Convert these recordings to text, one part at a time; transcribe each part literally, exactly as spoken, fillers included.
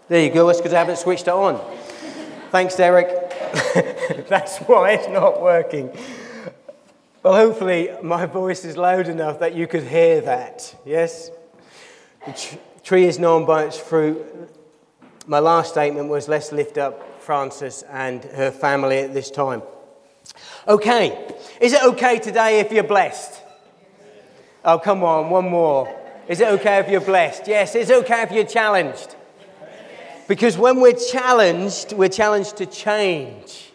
There you go. That's because I haven't switched it on. Thanks, Derek. That's why it's not working. Well, hopefully my voice is loud enough that you could hear that. Yes? The tr- tree is known by its fruit. My last statement was, let's lift up Frances and her family at this time. Okay. Is it okay today if you're blessed? Oh, come on. One more. Is it okay if you're blessed? Yes. Is it okay if you're challenged? Because when we're challenged, we're challenged to change.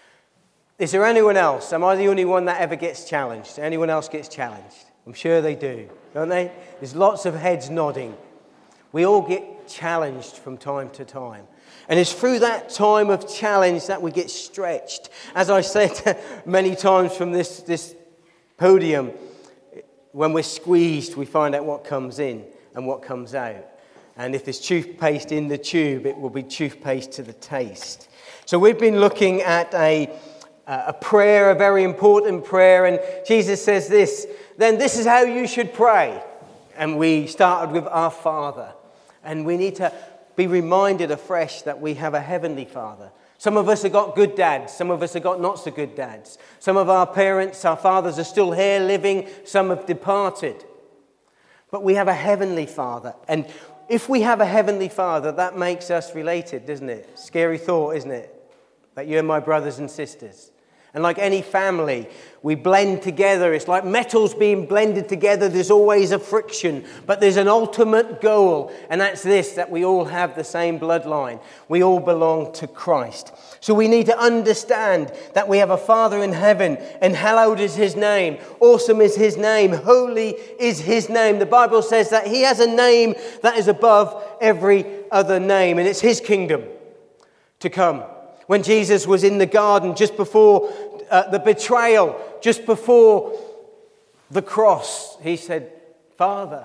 Is there anyone else? Am I the only one that ever gets challenged? Anyone else gets challenged? I'm sure they do, don't they? There's lots of heads nodding. We all get challenged from time to time. And it's through that time of challenge that we get stretched. As I said many times from this, this podium, when we're squeezed, we find out what comes in and what comes out. And if there's toothpaste in the tube, it will be toothpaste to the taste. So we've been looking at a, a prayer, a very important prayer. And Jesus says this, then this is how you should pray. And we started with our Father. And we need to be reminded afresh that we have a heavenly Father. Some of us have got good dads. Some of us have got not so good dads. Some of our parents, our fathers are still here living. Some have departed. But we have a heavenly Father. And if we have a heavenly Father, that makes us related, doesn't it? Scary thought, isn't it? That you're my brothers and sisters. And like any family, we blend together. It's like metals being blended together. There's always a friction, but there's an ultimate goal. And that's this, that we all have the same bloodline. We all belong to Christ. So we need to understand that we have a Father in heaven, and hallowed is his name. Awesome is his name. Holy is his name. The Bible says that he has a name that is above every other name, and it's his kingdom to come. When Jesus was in the garden just before uh, the betrayal, just before the cross, he said, Father,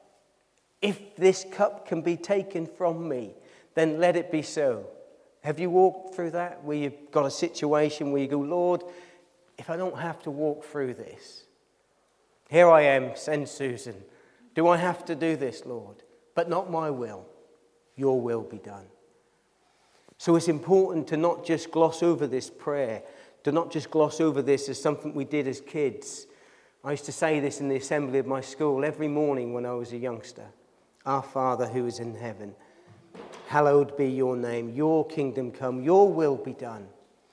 if this cup can be taken from me, then let it be so. Have you walked through that? Where you've got a situation where you go, Lord, if I don't have to walk through this, here I am, send Susan. Do I have to do this, Lord? But not my will, your will be done. So it's important to not just gloss over this prayer, to not just gloss over this as something we did as kids. I used to say this in the assembly of my school every morning when I was a youngster. Our Father who is in heaven, hallowed be your name, your kingdom come, your will be done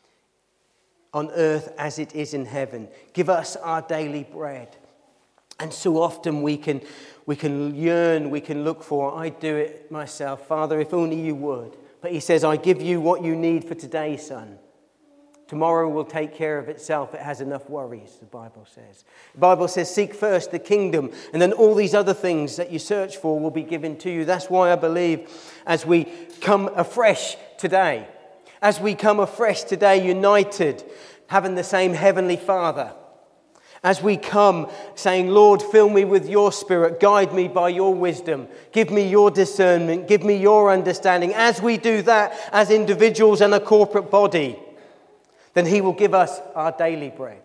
on earth as it is in heaven. Give us our daily bread. And so often we can, we can yearn, we can look for, I do it myself. Father, if only you would. But he says, I give you what you need for today, son. Tomorrow will take care of itself. It has enough worries, the Bible says. The Bible says, seek first the kingdom, and then all these other things that you search for will be given to you. That's why I believe as we come afresh today, as we come afresh today, united, having the same heavenly Father, as we come saying, Lord, fill me with your spirit, guide me by your wisdom, give me your discernment, give me your understanding. As we do that as individuals and a corporate body, then he will give us our daily bread.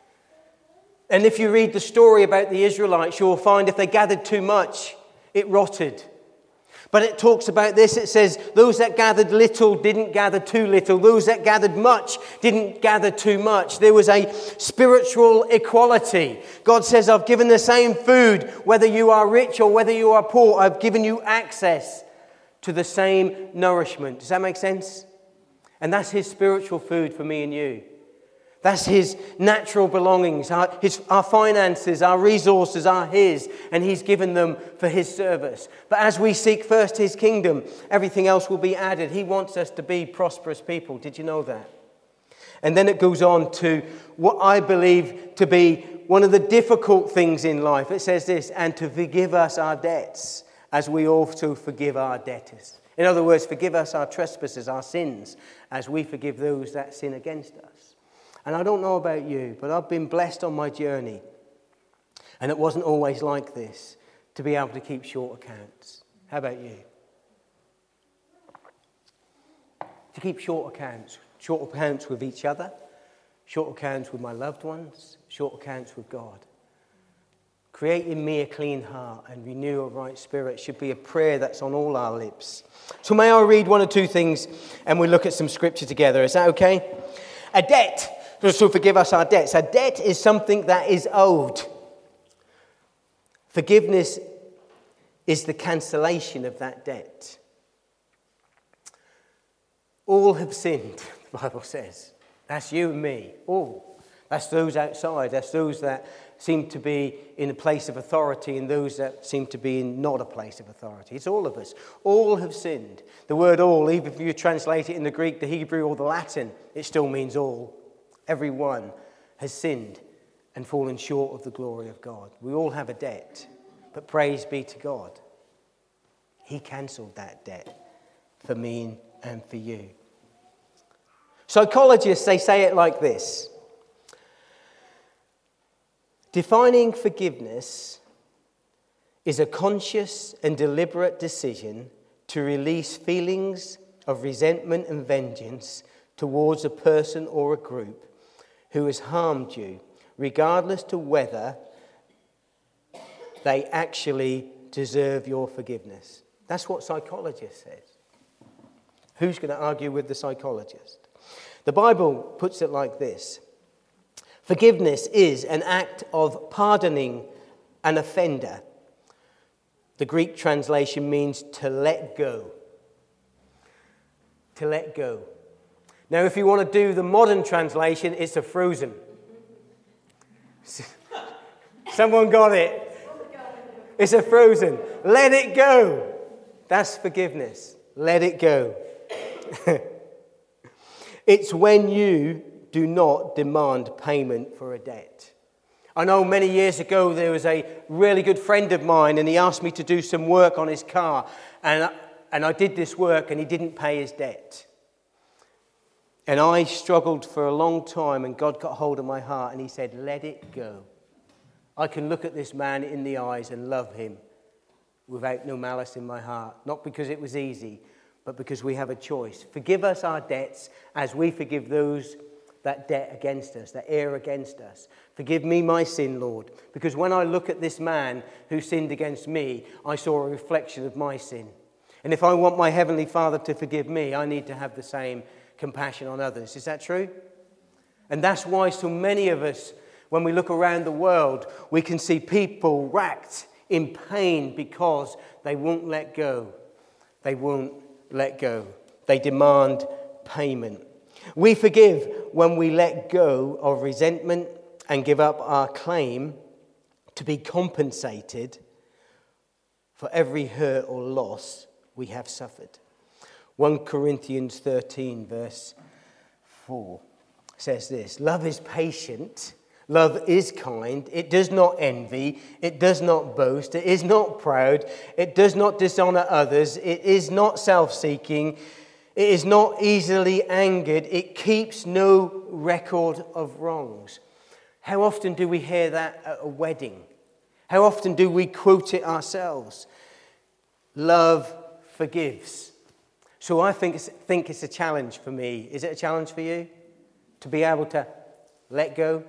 And if you read the story about the Israelites, you'll find if they gathered too much, it rotted. But it talks about this, it says, those that gathered little didn't gather too little. Those that gathered much didn't gather too much. There was a spiritual equality. God says, I've given the same food, whether you are rich or whether you are poor. I've given you access to the same nourishment. Does that make sense? And that's his spiritual food for me and you. That's his natural belongings. Our, his, our finances, our resources are his, and he's given them for his service. But as we seek first his kingdom, everything else will be added. He wants us to be prosperous people. Did you know that? And then it goes on to what I believe to be one of the difficult things in life. It says this, and to forgive us our debts as we also forgive our debtors. In other words, forgive us our trespasses, our sins, as we forgive those that sin against us. And I don't know about you, but I've been blessed on my journey. And it wasn't always like this, to be able to keep short accounts. How about you? To keep short accounts. Short accounts with each other. Short accounts with my loved ones. Short accounts with God. Create in me a clean heart and renew a right spirit should be a prayer that's on all our lips. So may I read one or two things and we'll look at some scripture together. Is that okay? A debt. So forgive us our debts. A debt is something that is owed. Forgiveness is the cancellation of that debt. All have sinned, the Bible says. That's you and me, all. That's those outside. That's those that seem to be in a place of authority and those that seem to be in not a place of authority. It's all of us. All have sinned. The word all, even if you translate it in the Greek, the Hebrew, or the Latin, it still means all. Everyone has sinned and fallen short of the glory of God. We all have a debt, but praise be to God. He cancelled that debt for me and for you. Psychologists, they say it like this. Defining forgiveness is a conscious and deliberate decision to release feelings of resentment and vengeance towards a person or a group who has harmed you, regardless to whether they actually deserve your forgiveness. That's what psychologist says. Who's going to argue with the psychologist? The Bible puts it like this. Forgiveness is an act of pardoning an offender. The Greek translation means to let go. To let go. Now, if you want to do the modern translation, it's a frozen. Someone got it. It's a frozen. Let it go. That's forgiveness. Let it go. It's when you do not demand payment for a debt. I know many years ago there was a really good friend of mine and he asked me to do some work on his car. And I, and I did this work and he didn't pay his debt. And I struggled for a long time and God got hold of my heart and he said, let it go. I can look at this man in the eyes and love him without no malice in my heart. Not because it was easy, but because we have a choice. Forgive us our debts as we forgive those that debt against us, that err against us. Forgive me my sin, Lord. Because when I look at this man who sinned against me, I saw a reflection of my sin. And if I want my Heavenly Father to forgive me, I need to have the same compassion on others. Is that true? And that's why so many of us, when we look around the world, we can see people racked in pain because they won't let go. They won't let go. They demand payment. We forgive when we let go of resentment and give up our claim to be compensated for every hurt or loss we have suffered. First Corinthians thirteen verse four says this, love is patient, love is kind, it does not envy, it does not boast, it is not proud, it does not dishonor others, it is not self-seeking, it is not easily angered. It keeps no record of wrongs. How often do we hear that at a wedding? How often do we quote it ourselves? Love forgives. So I think it's, think it's a challenge for me. Is it a challenge for you? To be able to let go?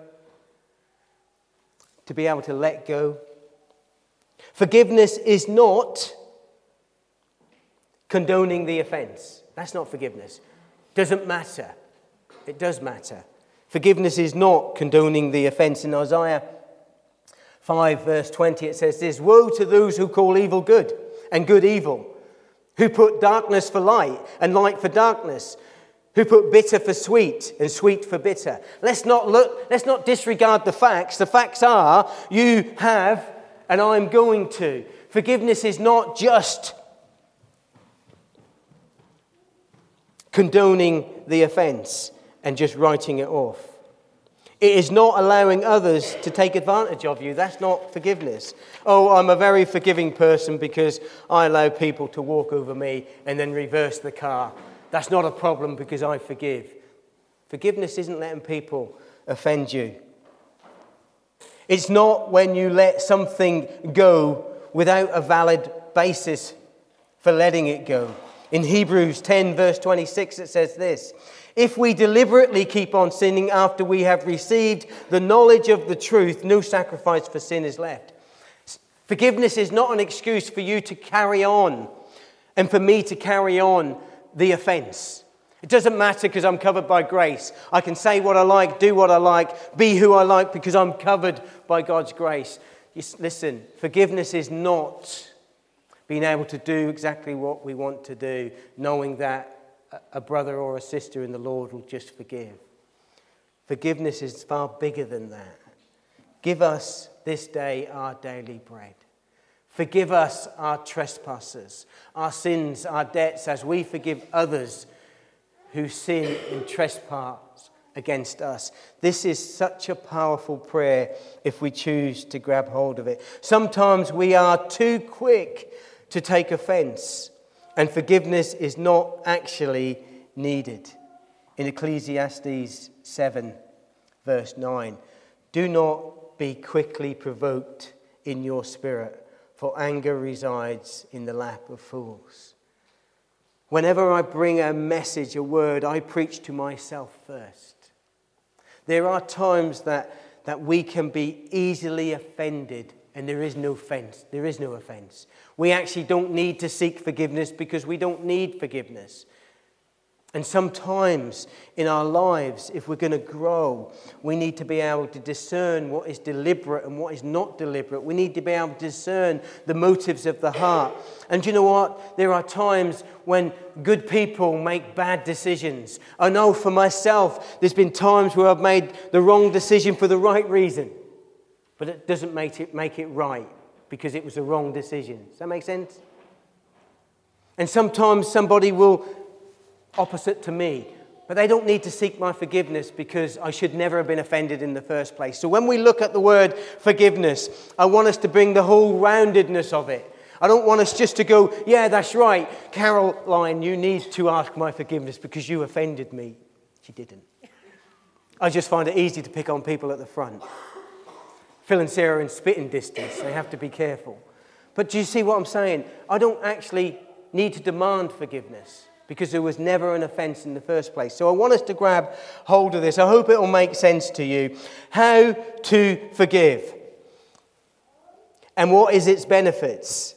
To be able to let go? Forgiveness is not condoning the offense. That's not forgiveness. Doesn't matter. It does matter. Forgiveness is not condoning the offense. In Isaiah five verse twenty it says this, woe to those who call evil good and good evil, who put darkness for light and light for darkness, who put bitter for sweet and sweet for bitter. Let's not look, let's not disregard the facts. The facts are you have and I'm going to. Forgiveness is not just condoning the offense and just writing it off. It is not allowing others to take advantage of you. That's not forgiveness. Oh, I'm a very forgiving person because I allow people to walk over me and then reverse the car. That's not a problem because I forgive. Forgiveness isn't letting people offend you. It's not when you let something go without a valid basis for letting it go. In Hebrews ten verse twenty-six it says this, if we deliberately keep on sinning after we have received the knowledge of the truth, no sacrifice for sin is left. Forgiveness is not an excuse for you to carry on and for me to carry on the offense. It doesn't matter because I'm covered by grace. I can say what I like, do what I like, be who I like because I'm covered by God's grace. Listen, forgiveness is not being able to do exactly what we want to do, knowing that a brother or a sister in the Lord will just forgive. Forgiveness is far bigger than that. Give us this day our daily bread. Forgive us our trespasses, our sins, our debts, as we forgive others who sin and trespass against us. This is such a powerful prayer if we choose to grab hold of it. Sometimes we are too quick to take offense, and forgiveness is not actually needed. In Ecclesiastes seven, verse nine, do not be quickly provoked in your spirit, for anger resides in the lap of fools. Whenever I bring a message, a word, I preach to myself first. There are times that, that we can be easily offended, and there is no offense. There is no offense. We actually don't need to seek forgiveness because we don't need forgiveness. And sometimes in our lives, if we're going to grow, we need to be able to discern what is deliberate and what is not deliberate. We need to be able to discern the motives of the heart. And you know what? There are times when good people make bad decisions. I know for myself, there's been times where I've made the wrong decision for the right reason. But it doesn't make it, make it right because it was the wrong decision. Does that make sense? And sometimes somebody will opposite to me, but they don't need to seek my forgiveness because I should never have been offended in the first place. So when we look at the word forgiveness, I want us to bring the whole roundedness of it. I don't want us just to go, yeah, that's right, Caroline, you need to ask my forgiveness because you offended me. She didn't. I just find it easy to pick on people at the front. Phil and Sarah are in spitting distance. They have to be careful. But do you see what I'm saying? I don't actually need to demand forgiveness, because there was never an offense in the first place. So I want us to grab hold of this. I hope it will make sense to you. How to forgive. And what is its benefits?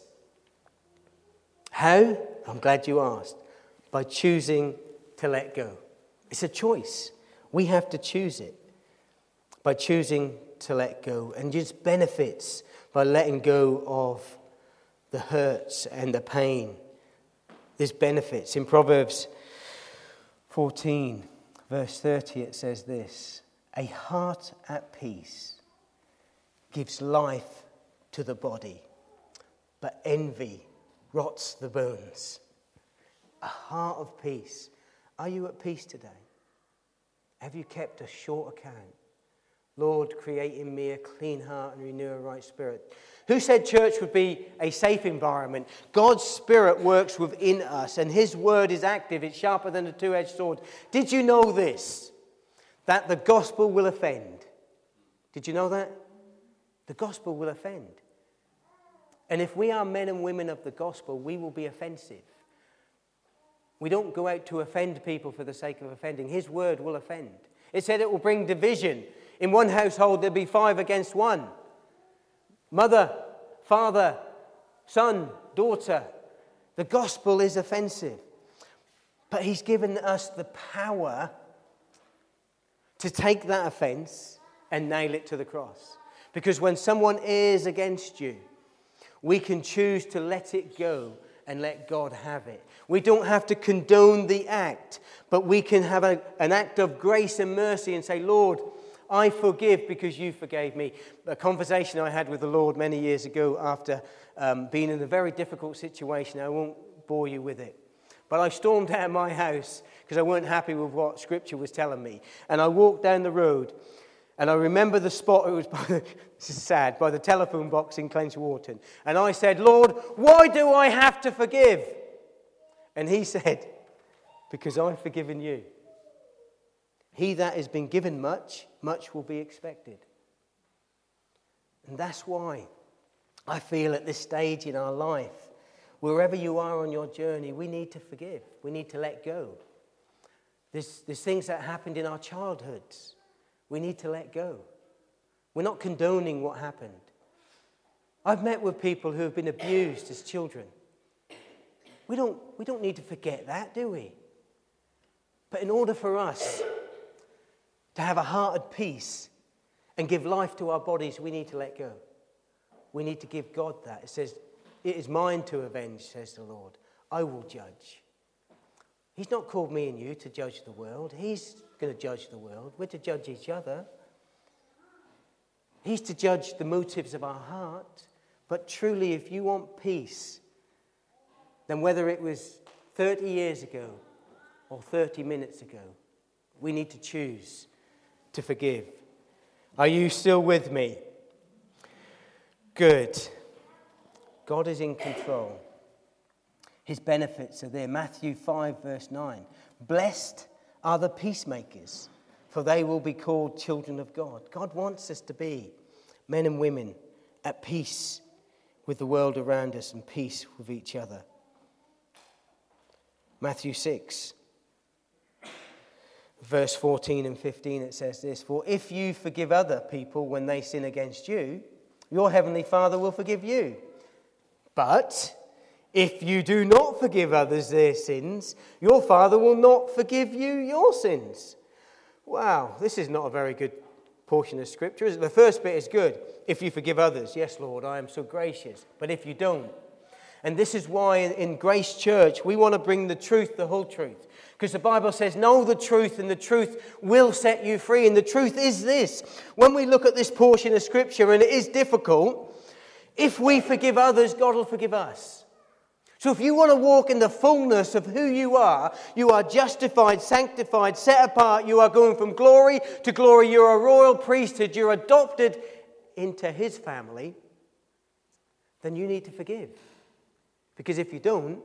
How? I'm glad you asked. By choosing to let go. It's a choice. We have to choose it. By choosing to let go. And its benefits by letting go of the hurts and the pain. There's benefits. In Proverbs fourteen, verse thirty, it says this: a heart at peace gives life to the body, but envy rots the bones. A heart of peace. Are you at peace today? Have you kept a short account? Lord, create in me a clean heart and renew a right spirit. Who said church would be a safe environment? God's Spirit works within us, and His word is active. It's sharper than a two-edged sword. Did you know this? That the gospel will offend. Did you know that? The gospel will offend. And if we are men and women of the gospel, we will be offensive. We don't go out to offend people for the sake of offending. His word will offend. It said it will bring division. In one household, there'll be five against one. Mother, father, son, daughter. The gospel is offensive. But He's given us the power to take that offense and nail it to the cross. Because when someone is against you, we can choose to let it go and let God have it. We don't have to condone the act, but we can have a, an act of grace and mercy and say, Lord, I forgive because you forgave me. A conversation I had with the Lord many years ago after um, being in a very difficult situation. I won't bore you with it. But I stormed out of my house because I weren't happy with what Scripture was telling me. And I walked down the road, and I remember the spot, it was by the, this is sad, by the telephone box in Clench Wharton. And I said, Lord, why do I have to forgive? And He said, because I've forgiven you. He that has been given much, much will be expected. And that's why I feel at this stage in our life, wherever you are on your journey, we need to forgive. We need to let go. There's, there's things that happened in our childhoods. We need to let go. We're not condoning what happened. I've met with people who have been abused as children. We don't, we don't need to forget that, do we? But in order for us to have a heart at peace and give life to our bodies, we need to let go. We need to give God that. It says, "It is mine to avenge," says the Lord. "I will judge." He's not called me and you to judge the world. He's going to judge the world. We're to judge each other. He's to judge the motives of our heart. But truly, if you want peace, then whether it was thirty years ago or thirty minutes ago, we need to choose to forgive. Are you still with me? Good. God is in control. His benefits are there. Matthew five, verse nine. "Blessed are the peacemakers, for they will be called children of God." God wants us to be men and women at peace with the world around us and peace with each other. Matthew six, verse fourteen and fifteen, it says this: "For if you forgive other people when they sin against you, your heavenly Father will forgive you. But if you do not forgive others their sins, your Father will not forgive you your sins." Wow, this is not a very good portion of Scripture, is it? The first bit is good. If you forgive others, yes, Lord, I am so gracious. But if you don't, and this is why in Grace Church we want to bring the truth, the whole truth. Because the Bible says, know the truth and the truth will set you free. And the truth is this: when we look at this portion of Scripture, and it is difficult, if we forgive others, God will forgive us. So if you want to walk in the fullness of who you are, you are justified, sanctified, set apart, you are going from glory to glory, you're a royal priesthood, you're adopted into His family, then you need to forgive. Because if you don't,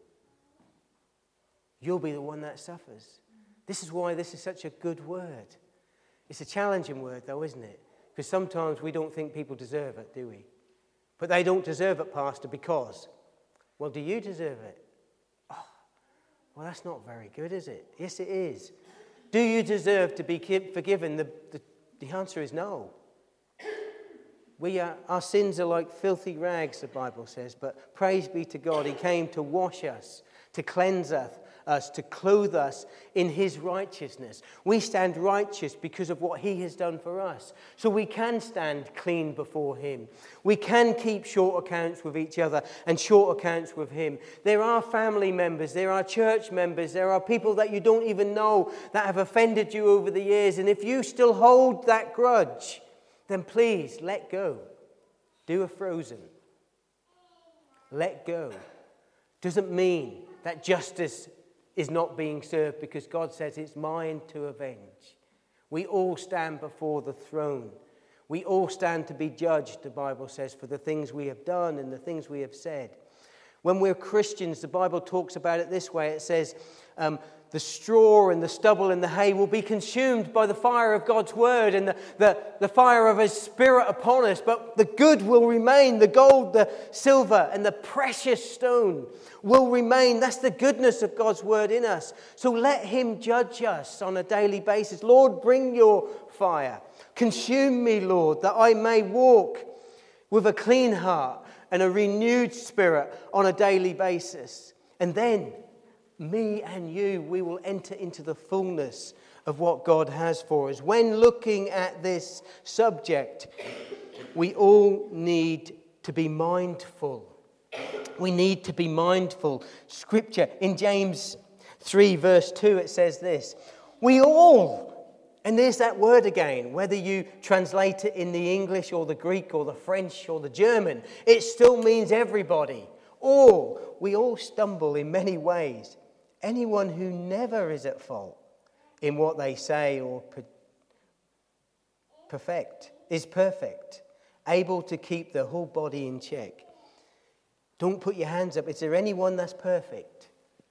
you'll be the one that suffers. This is why this is such a good word. It's a challenging word though, isn't it? Because sometimes we don't think people deserve it, do we? But they don't deserve it, Pastor, because... Well, do you deserve it? Oh, well, that's not very good, is it? Yes, it is. Do you deserve to be forgiven? The, the, the answer is no. We are, our sins are like filthy rags, the Bible says, but praise be to God, He came to wash us, to cleanse us, us, to clothe us in His righteousness. We stand righteous because of what He has done for us. So we can stand clean before Him. We can keep short accounts with each other and short accounts with Him. There are family members, there are church members, there are people that you don't even know that have offended you over the years. And if you still hold that grudge, then please let go. Do a frozen. Let go. Doesn't mean that justice is not being served, because God says it's mine to avenge. We all stand before the throne. We all stand to be judged, the Bible says, for the things we have done and the things we have said. When we're Christians, the Bible talks about it this way. It says, um, the straw and the stubble and the hay will be consumed by the fire of God's word and the, the, the fire of His Spirit upon us. But the good will remain. The gold, the silver, and the precious stone will remain. That's the goodness of God's word in us. So let Him judge us on a daily basis. Lord, bring your fire. Consume me, Lord, that I may walk with a clean heart and a renewed spirit on a daily basis. And then me and you, we will enter into the fullness of what God has for us. When looking at this subject, we all need to be mindful. We need to be mindful. Scripture in James three verse two, it says this: we all, and there's that word again, whether you translate it in the English or the Greek or the French or the German, it still means everybody. All, we all stumble in many ways. Anyone who never is at fault in what they say or per- perfect is perfect, able to keep the whole body in check. Don't put your hands up. Is there anyone that's perfect?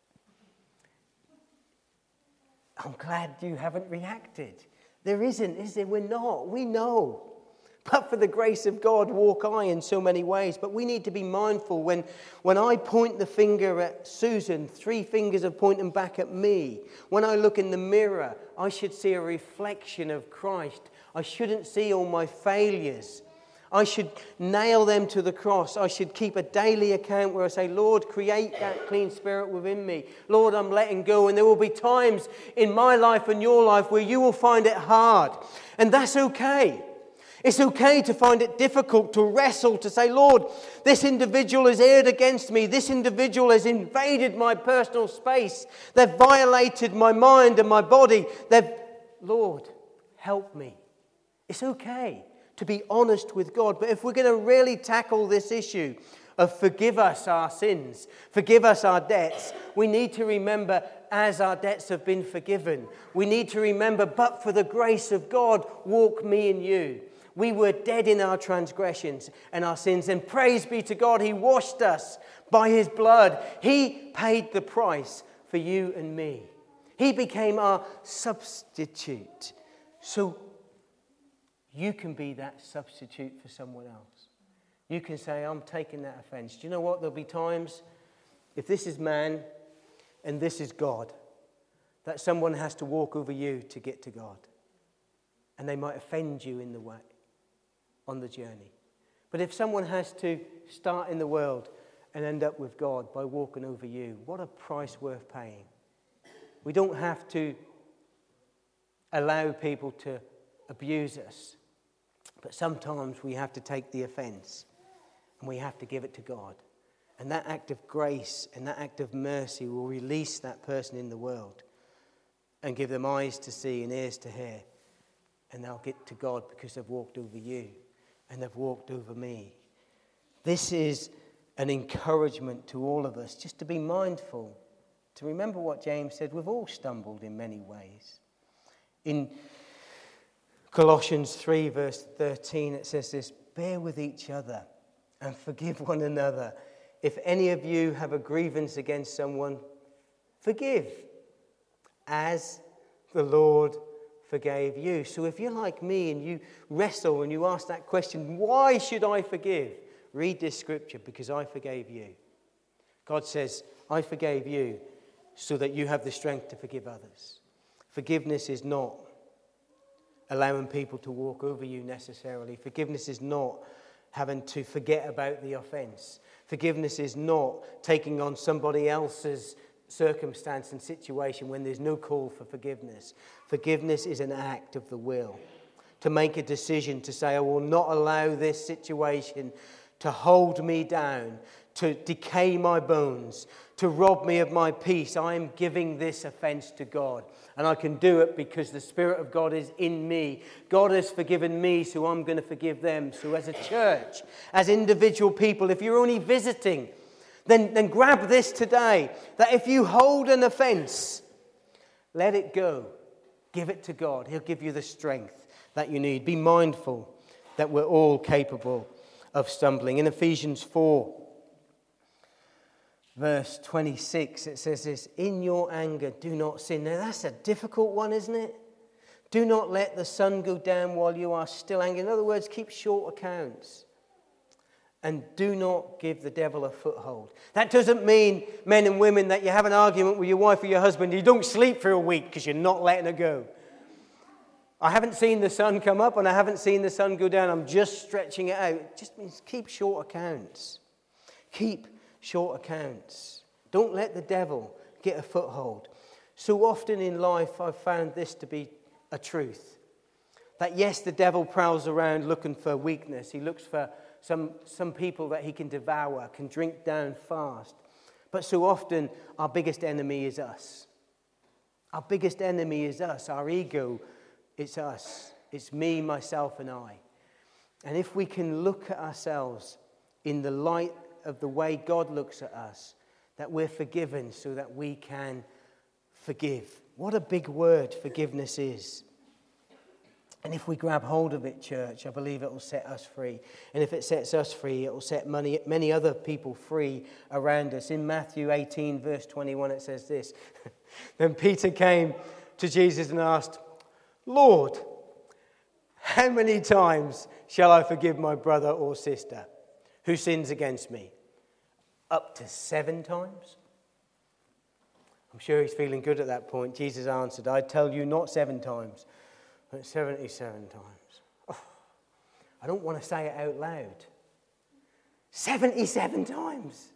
I'm glad you haven't reacted. There isn't, is there? We're not. We know. But for the grace of God, walk I in so many ways. But we need to be mindful when, when I point the finger at Susan, three fingers are pointing back at me. When I look in the mirror, I should see a reflection of Christ. I shouldn't see all my failures. I should nail them to the cross. I should keep a daily account where I say, Lord, create that clean spirit within me. Lord, I'm letting go. And there will be times in my life and your life where you will find it hard. And that's okay. It's okay to find it difficult, to wrestle, to say, Lord, this individual has erred against me. This individual has invaded my personal space. They've violated my mind and my body. They've, Lord, help me. It's okay to be honest with God. But if we're going to really tackle this issue of forgive us our sins, forgive us our debts, we need to remember as our debts have been forgiven. We need to remember, but for the grace of God, walk me and you. We were dead in our transgressions and our sins. And praise be to God, He washed us by His blood. He paid the price for you and me. He became our substitute. So you can be that substitute for someone else. You can say, I'm taking that offense. Do you know what? There'll be times, if this is man and this is God, that someone has to walk over you to get to God. And they might offend you in the way, on the journey. But if someone has to start in the world and end up with God by walking over you, what a price worth paying. We don't have to allow people to abuse us. But sometimes we have to take the offense and we have to give it to God. And that act of grace and that act of mercy will release that person in the world and give them eyes to see and ears to hear. And they'll get to God because they've walked over you and they've walked over me. This is an encouragement to all of us just to be mindful, to remember what James said. We've all stumbled in many ways. In Colossians three verse thirteen, it says this, bear with each other and forgive one another. If any of you have a grievance against someone, forgive as the Lord forgave you. So if you're like me and you wrestle and you ask that question, why should I forgive? Read this scripture, because I forgave you. God says, I forgave you so that you have the strength to forgive others. Forgiveness is not allowing people to walk over you necessarily. Forgiveness is not having to forget about the offense. Forgiveness is not taking on somebody else's circumstance and situation when there's no call for forgiveness. Forgiveness is an act of the will. To make a decision to say, I will not allow this situation to hold me down, to decay my bones, to rob me of my peace. I am giving this offense to God. And I can do it because the Spirit of God is in me. God has forgiven me, so I'm going to forgive them. So as a church, as individual people, if you're only visiting, then, then grab this today, that if you hold an offense, let it go. Give it to God. He'll give you the strength that you need. Be mindful that we're all capable of stumbling. In Ephesians four, verse twenty-six, it says this, in your anger, do not sin. Now that's a difficult one, isn't it? Do not let the sun go down while you are still angry. In other words, keep short accounts. And do not give the devil a foothold. That doesn't mean, men and women, that you have an argument with your wife or your husband, you don't sleep for a week because you're not letting it go. I haven't seen the sun come up and I haven't seen the sun go down. I'm just stretching it out. It just means keep short accounts. Keep short accounts. Don't let the devil get a foothold. So often in life, I've found this to be a truth. That yes, the devil prowls around looking for weakness. He looks for some, some people that he can devour, can drink down fast. But so often, our biggest enemy is us. Our biggest enemy is us. Our ego, it's us. It's me, myself, and I. And if we can look at ourselves in the light of the way God looks at us, that we're forgiven so that we can forgive. What a big word forgiveness is. And if we grab hold of it, church, I believe it will set us free. And if it sets us free, it will set many, many other people free around us. In Matthew eighteen, verse twenty-one, it says this. Then Peter came to Jesus and asked, Lord, how many times shall I forgive my brother or sister who sins against me? Up to seven times? I'm sure he's feeling good at that point. Jesus answered, I tell you, not seven times, but seventy-seven times. Oh, I don't want to say it out loud. seventy-seven times.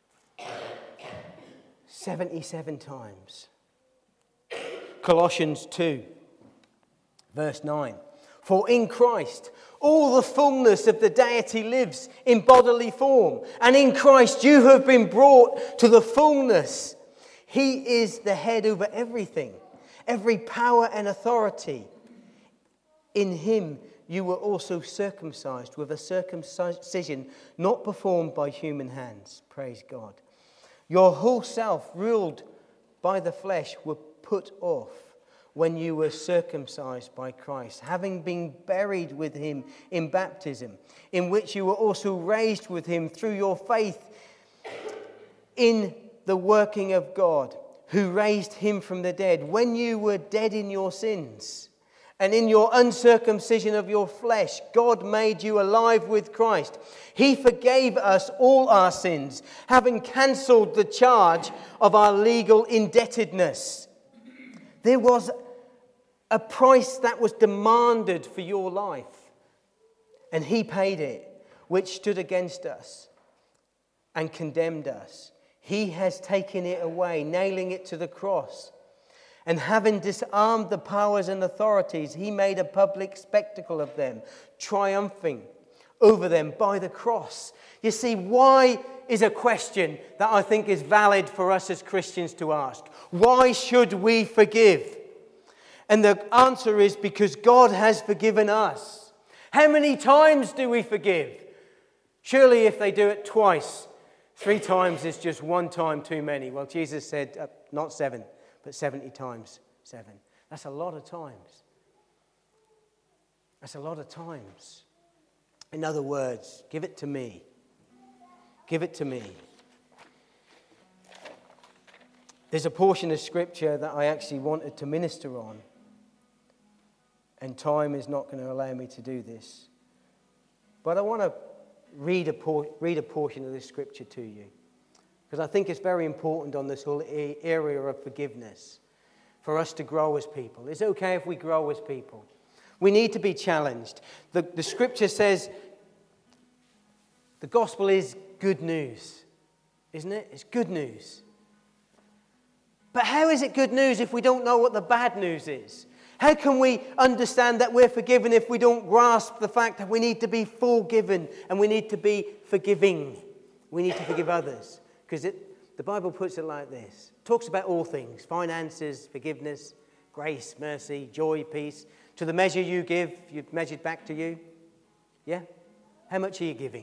seventy-seven times. Colossians two, verse nine. For in Christ all the fullness of the deity lives in bodily form, and in Christ you have been brought to the fullness. He is the head over everything, every power and authority. In him you were also circumcised with a circumcision not performed by human hands. Praise God. Your whole self, ruled by the flesh, were put off when you were circumcised by Christ, having been buried with him in baptism, in which you were also raised with him through your faith in the working of God, who raised him from the dead. When you were dead in your sins and in your uncircumcision of your flesh, God made you alive with Christ. He forgave us all our sins, having cancelled the charge of our legal indebtedness. There was a price that was demanded for your life, and he paid it, which stood against us and condemned us. He has taken it away, nailing it to the cross. And having disarmed the powers and authorities, he made a public spectacle of them, triumphing over them by the cross. You see, why is a question that I think is valid for us as Christians to ask. Why should we forgive? And the answer is because God has forgiven us. How many times do we forgive? Surely if they do it twice, three times is just one time too many. Well, Jesus said uh, not seven, but seventy times seven. That's a lot of times. That's a lot of times. In other words, give it to me. Give it to me. There's a portion of scripture that I actually wanted to minister on, and time is not going to allow me to do this. But I want to read a, por- read a portion of this scripture to you, because I think it's very important on this whole area of forgiveness for us to grow as people. It's okay if we grow as people. We need to be challenged. The, the scripture says the gospel is good news, isn't it? It's good news. But how is it good news if we don't know what the bad news is? How can we understand that we're forgiven if we don't grasp the fact that we need to be forgiven and we need to be forgiving? We need to forgive others. Because the Bible puts it like this. It talks about all things: finances, forgiveness, grace, mercy, joy, peace. To the measure you give, you've measured back to you. Yeah? How much are you giving?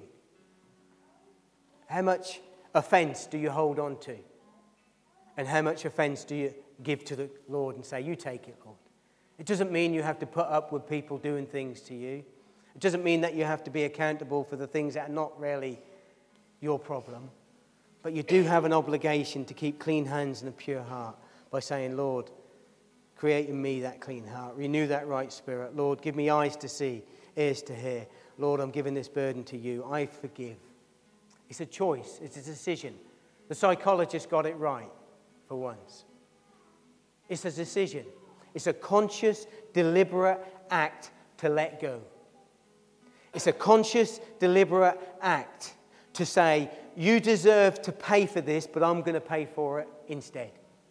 How much offense do you hold on to? And how much offense do you give to the Lord and say, you take it, Lord? It doesn't mean you have to put up with people doing things to you. It doesn't mean that you have to be accountable for the things that are not really your problem. But you do have an obligation to keep clean hands and a pure heart by saying, Lord, create in me that clean heart. Renew that right spirit. Lord, give me eyes to see, ears to hear. Lord, I'm giving this burden to you. I forgive. It's a choice. It's a decision. The psychologist got it right for once. It's a decision. It's a conscious, deliberate act to let go. It's a conscious, deliberate act to say, you deserve to pay for this, but I'm going to pay for it instead.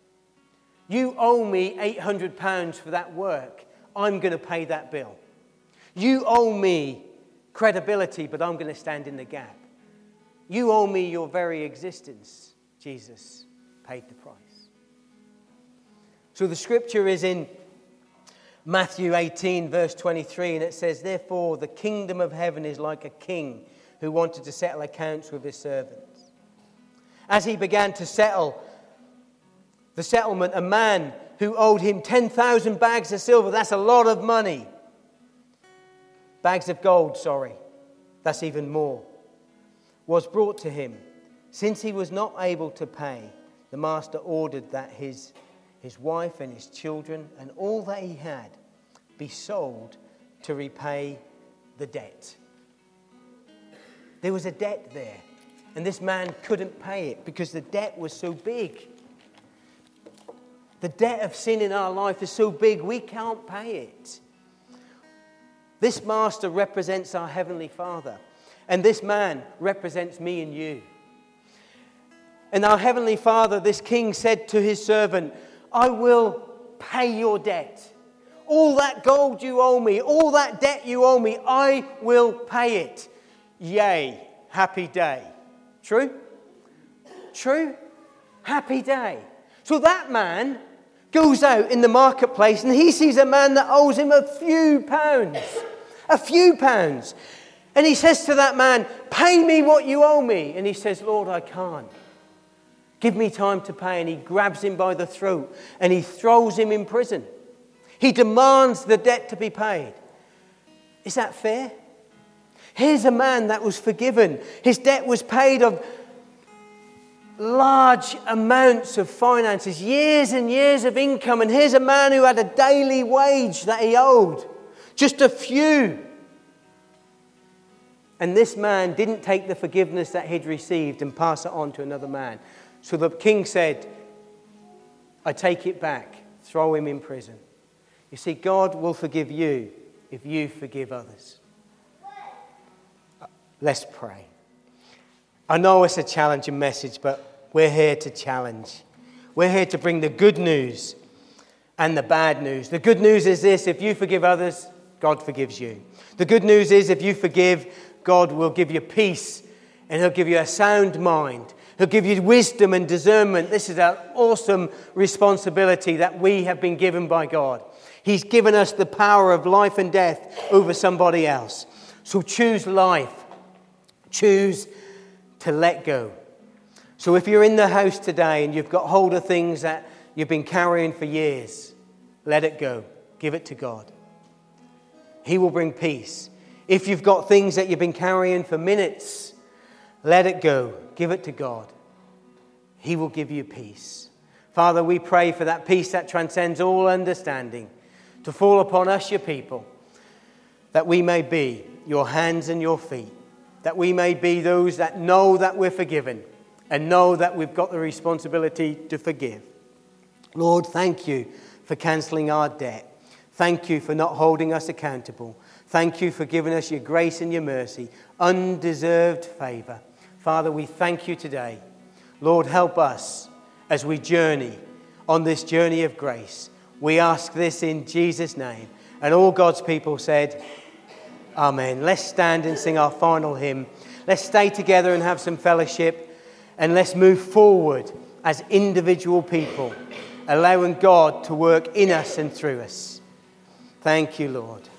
You owe me eight hundred pounds for that work. I'm going to pay that bill. You owe me credibility, but I'm going to stand in the gap. You owe me your very existence. Jesus paid the price. So the scripture is in Matthew eighteen, verse twenty-three, and it says, therefore, the kingdom of heaven is like a king who wanted to settle accounts with his servants. As he began to settle the settlement, a man who owed him ten thousand bags of silver, that's a lot of money. Bags of gold, sorry, that's even more, was brought to him. Since he was not able to pay, the master ordered that his, his wife and his children and all that he had be sold to repay the debt. There was a debt there, and this man couldn't pay it because the debt was so big. The debt of sin in our life is so big we can't pay it. This master represents our Heavenly Father. And this man represents me and you. And our Heavenly Father, this king, said to his servant, I will pay your debt. All that gold you owe me, all that debt you owe me, I will pay it. Yay, happy day. True? True? Happy day. So that man goes out in the marketplace and he sees a man that owes him a few pounds. A few pounds. And he says to that man, pay me what you owe me. And he says, Lord, I can't. Give me time to pay. And he grabs him by the throat and he throws him in prison. He demands the debt to be paid. Is that fair? Here's a man that was forgiven. His debt was paid of large amounts of finances, years and years of income. And here's a man who had a daily wage that he owed. Just a few. And this man didn't take the forgiveness that he'd received and pass it on to another man. So the king said, I take it back. Throw him in prison. You see, God will forgive you if you forgive others. Let's pray. I know it's a challenging message, but we're here to challenge. We're here to bring the good news and the bad news. The good news is this: if you forgive others, God forgives you. The good news is if you forgive, God will give you peace and he'll give you a sound mind. He'll give you wisdom and discernment. This is an awesome responsibility that we have been given by God. He's given us the power of life and death over somebody else. So choose life. Choose to let go. So if you're in the house today and you've got hold of things that you've been carrying for years, let it go. Give it to God. He will bring peace. If you've got things that you've been carrying for minutes, let it go. Give it to God. He will give you peace. Father, we pray for that peace that transcends all understanding to fall upon us, your people, that we may be your hands and your feet, that we may be those that know that we're forgiven and know that we've got the responsibility to forgive. Lord, thank you for cancelling our debt. Thank you for not holding us accountable. Thank you for giving us your grace and your mercy, undeserved favor. Father, we thank you today. Lord, help us as we journey on this journey of grace. We ask this in Jesus' name. And all God's people said, Amen. Let's stand and sing our final hymn. Let's stay together and have some fellowship. And let's move forward as individual people, allowing God to work in us and through us. Thank you, Lord.